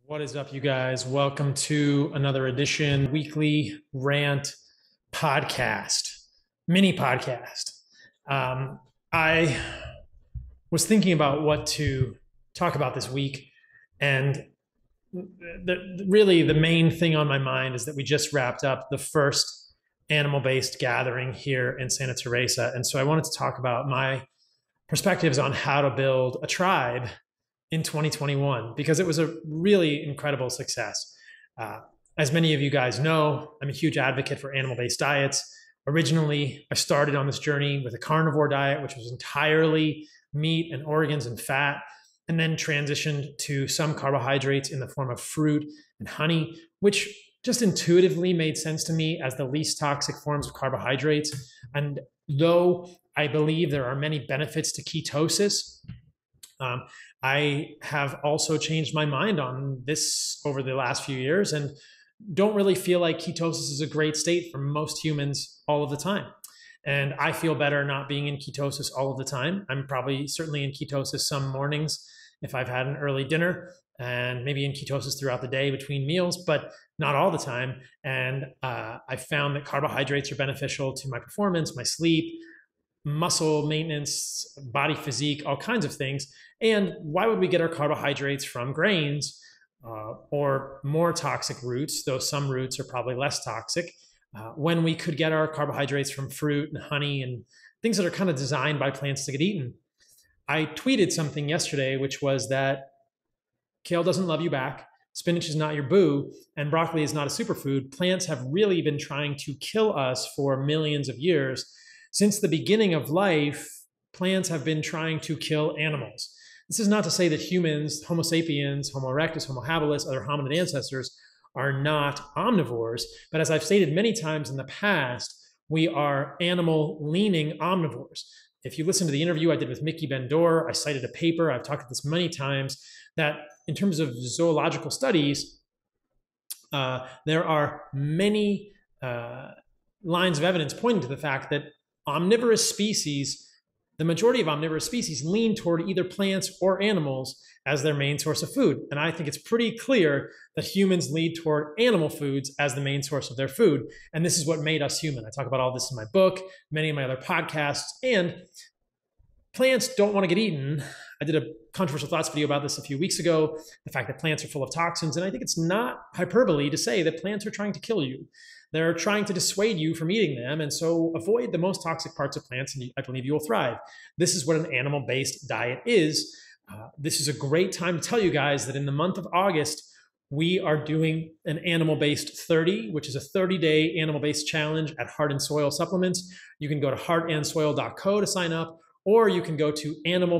What is up, you guys? Welcome to another edition, weekly rant podcast, mini podcast. I was thinking about what to talk about this week, and really the main thing on my mind is that we just wrapped up the first animal-based gathering here in Santa Teresa, and so I wanted to talk about my perspectives on how to build a tribe in 2021 because it was a really incredible success. As many of you guys know, I'm a huge advocate for animal-based diets. Originally, I started on this journey with a carnivore diet, which was entirely meat and organs and fat, and then transitioned to some carbohydrates in the form of fruit and honey, which just intuitively made sense to me as the least toxic forms of carbohydrates. And though I believe there are many benefits to ketosis, I have also changed my mind on this over the last few years and don't really feel like ketosis is a great state for most humans all of the time. And I feel better not being in ketosis all of the time. I'm probably certainly in ketosis some mornings if I've had an early dinner, and maybe in ketosis throughout the day between meals, but not all the time. And I found that carbohydrates are beneficial to my performance, my sleep, muscle maintenance, body physique, all kinds of things. And why would we get our carbohydrates from grains or more toxic roots, though some roots are probably less toxic, when we could get our carbohydrates from fruit and honey and things that are kind of designed by plants to get eaten? I tweeted something yesterday, which was that kale doesn't love you back, spinach is not your boo, and broccoli is not a superfood. Plants have really been trying to kill us for millions of years. Since the beginning of life, plants have been trying to kill animals. This is not to say that humans, Homo sapiens, Homo erectus, Homo habilis, other hominid ancestors are not omnivores. But as I've stated many times in the past, we are animal-leaning omnivores. If you listen to the interview I did with Mickey Bendor, I cited a paper, I've talked about this many times, that in terms of zoological studies, there are many lines of evidence pointing to the fact that omnivorous species, the majority of omnivorous species, lean toward either plants or animals as their main source of food. And I think it's pretty clear that humans lead toward animal foods as the main source of their food. And this is what made us human. I talk about all this in my book, many of my other podcasts, and plants don't want to get eaten. I did a controversial thoughts video about this a few weeks ago, the fact that plants are full of toxins. And I think it's not hyperbole to say that plants are trying to kill you. They're trying to dissuade you from eating them. And so avoid the most toxic parts of plants, and I believe you will thrive. This is what an animal-based diet is. This is a great time to tell you guys that in the month of August, we are doing an animal-based 30, which is a 30-day animal-based challenge at Heart and Soil Supplements. You can go to heartandsoil.co to sign up, or you can go to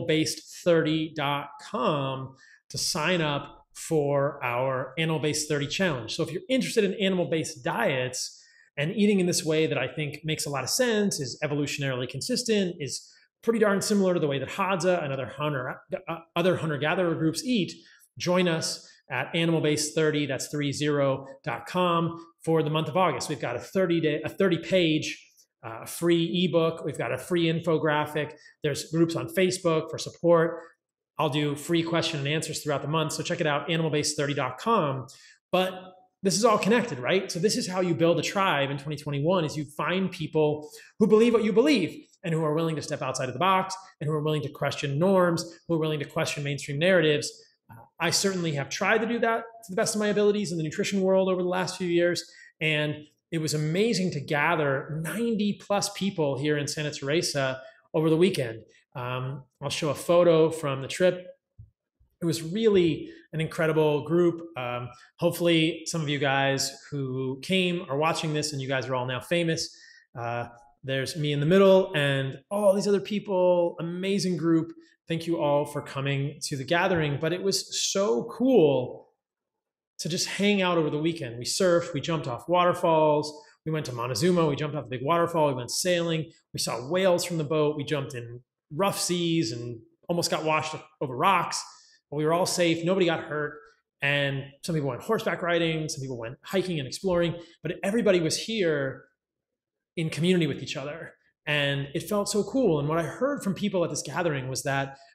animalbased30.com to sign up for our animal-based 30 challenge. So if you're interested in animal-based diets and eating in this way that I think makes a lot of sense, is evolutionarily consistent, is pretty darn similar to the way that Hadza and other hunter-gatherer groups eat, join us at animalbased30, that's 30.com, for the month of August. We've got a 30-page free ebook. We've got a free infographic. There's groups on Facebook for support. I'll do free question and answers throughout the month. So check it out, animalbased30.com. But this is all connected, right? So this is how you build a tribe in 2021, is you find people who believe what you believe and who are willing to step outside of the box and who are willing to question norms, who are willing to question mainstream narratives. I certainly have tried to do that to the best of my abilities in the nutrition world over the last few years. And it was amazing to gather 90 plus people here in Santa Teresa over the weekend. I'll show a photo from the trip. It was really an incredible group. Hopefully some of you guys who came are watching this and you guys are all now famous. There's me in the middle and all these other people, amazing group. Thank you all for coming to the gathering. But it was so cool to just hang out over the weekend. We surfed, we jumped off waterfalls, we went to Montezuma, we jumped off a big waterfall, we went sailing, we saw whales from the boat, we jumped in rough seas and almost got washed over rocks, but we were all safe, nobody got hurt. And some people went horseback riding, some people went hiking and exploring, but everybody was here in community with each other. And it felt so cool. And what I heard from people at this gathering was that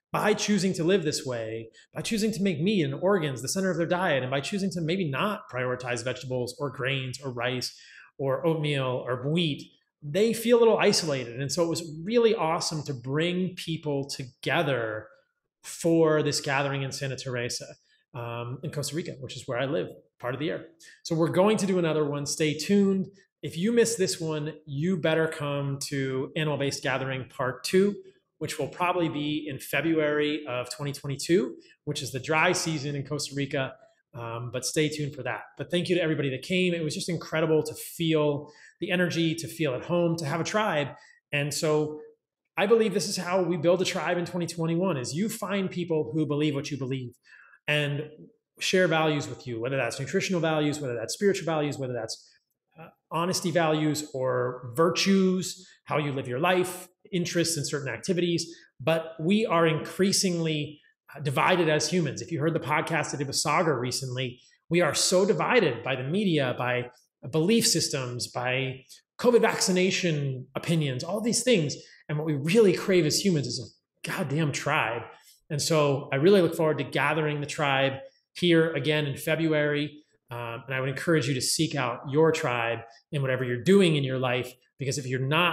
by choosing to live this way, by choosing to make meat and organs the center of their diet, and by choosing to maybe not prioritize vegetables or grains or rice or oatmeal or wheat, they feel a little isolated. And so it was really awesome to bring people together for this gathering in Santa Teresa in Costa Rica, which is where I live part of the year. So we're going to do another one. Stay tuned. If you missed this one, you better come to Animal Based Gathering Part 2, which will probably be in February of 2022, which is the dry season in Costa Rica. But stay tuned for that. But thank you to everybody that came. It was just incredible to feel the energy, to feel at home, to have a tribe. And so I believe this is how we build a tribe in 2021, is you find people who believe what you believe and share values with you, whether that's nutritional values, whether that's spiritual values, whether that's honesty values or virtues, how you live your life, interests in certain activities. But we are increasingly divided as humans. If you heard the podcast I did with Sagar recently, we are so divided by the media, by belief systems, by COVID vaccination opinions, all these things. And what we really crave as humans is a goddamn tribe. And so I really look forward to gathering the tribe here again in February. And I would encourage you to seek out your tribe in whatever you're doing in your life, because if you're not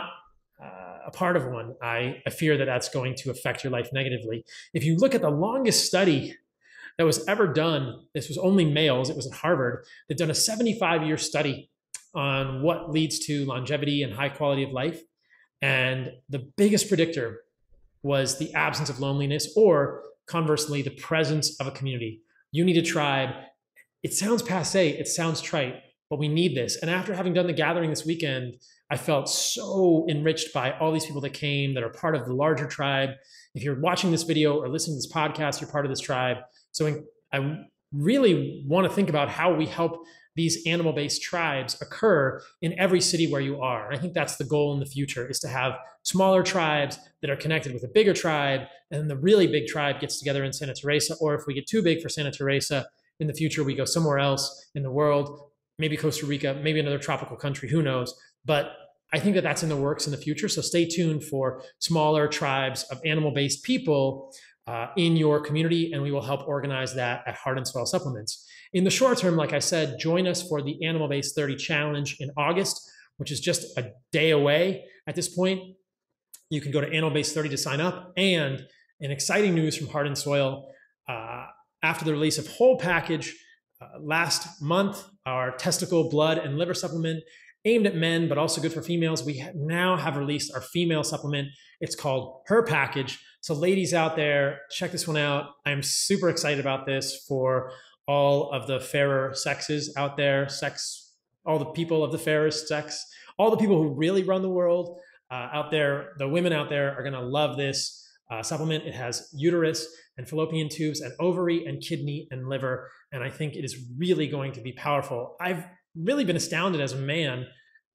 a part of one, I fear that that's going to affect your life negatively. If you look at the longest study that was ever done, this was only males, it was at Harvard, they've done a 75-year study on what leads to longevity and high quality of life. And the biggest predictor was the absence of loneliness, or conversely, the presence of a community. You need a tribe. It sounds passé, it sounds trite, but we need this. And after having done the gathering this weekend, I felt so enriched by all these people that came that are part of the larger tribe. If you're watching this video or listening to this podcast, you're part of this tribe. So I really want to think about how we help these animal-based tribes occur in every city where you are. And I think that's the goal in the future, is to have smaller tribes that are connected with a bigger tribe, and then the really big tribe gets together in Santa Teresa. Or if we get too big for Santa Teresa, in the future, we go somewhere else in the world, maybe Costa Rica, maybe another tropical country, who knows? But I think that that's in the works in the future. So stay tuned for smaller tribes of animal-based people in your community, and we will help organize that at Heart and Soil Supplements. In the short term, like I said, join us for the Animal Based 30 Challenge in August, which is just a day away at this point. You can go to Animal Based 30 to sign up. And an exciting news from Heart and Soil, after the release of Whole Package last month, our testicle, blood, and liver supplement aimed at men, but also good for females, we now have released our female supplement. It's called Her Package. So ladies out there, check this one out. I'm super excited about this for all of the fairer sexes out there, all the people of the fairest sex, all the people who really run the world out there. The women out there are going to love this supplement. It has uterus and fallopian tubes and ovary and kidney and liver. And I think it is really going to be powerful. I've really been astounded as a man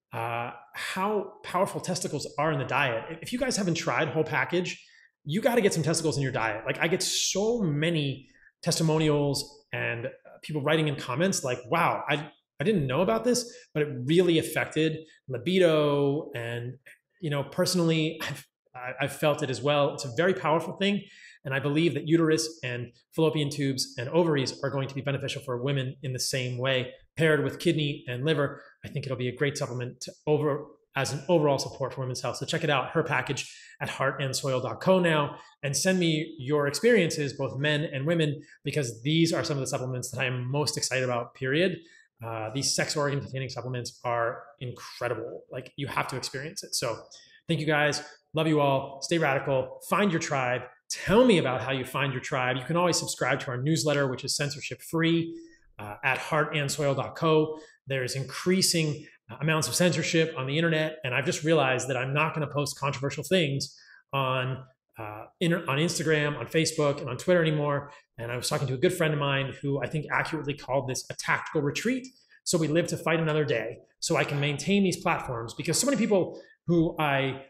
how powerful testicles are in the diet. If you guys haven't tried Whole Package, you got to get some testicles in your diet. Like, I get so many testimonials and people writing in comments like, wow, I didn't know about this, but it really affected libido. And, personally, I've felt it as well. It's a very powerful thing. And I believe that uterus and fallopian tubes and ovaries are going to be beneficial for women in the same way, paired with kidney and liver. I think it'll be a great supplement as an overall support for women's health. So check it out, Her Package, at heartandsoil.co now, and send me your experiences, both men and women, because these are some of the supplements that I am most excited about, period. These sex organ containing supplements are incredible. Like, you have to experience it. So thank you guys. Love you all. Stay radical. Find your tribe. Tell me about how you find your tribe. You can always subscribe to our newsletter, which is censorship free, at heartandsoil.co. There's increasing amounts of censorship on the internet, and I've just realized that I'm not going to post controversial things on Instagram, on Facebook, and on Twitter anymore. And I was talking to a good friend of mine who I think accurately called this a tactical retreat. So we live to fight another day, so I can maintain these platforms, because so many people who I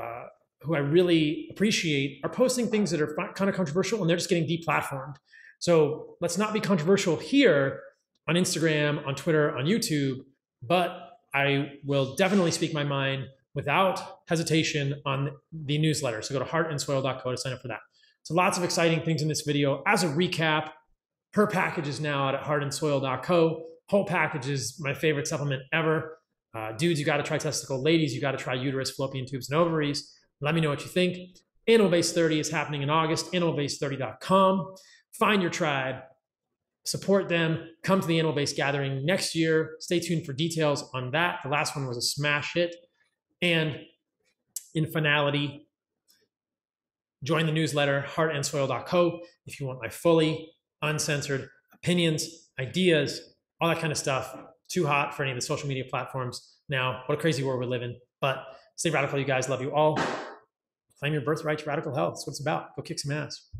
really appreciate are posting things that are kind of controversial, and they're just getting deplatformed. So let's not be controversial here on Instagram, on Twitter, on YouTube, but I will definitely speak my mind without hesitation on the newsletter. So go to heartandsoil.co to sign up for that. So lots of exciting things in this video. As a recap, her package is now out at heartandsoil.co. Whole package is my favorite supplement ever. Dudes, you got to try testicle. Ladies, you got to try uterus, fallopian tubes, and ovaries. Let me know what you think. Animal Base 30 is happening in August. Animalbase30.com. Find your tribe. Support them. Come to the Animal Base gathering next year. Stay tuned for details on that. The last one was a smash hit. And in finality, join the newsletter, heartandsoil.co, if you want my fully uncensored opinions, ideas, all that kind of stuff. Too hot for any of the social media platforms now. What a crazy world we live in. But stay radical, you guys. Love you all. Claim your birthright to radical health. That's what it's about. Go kick some ass.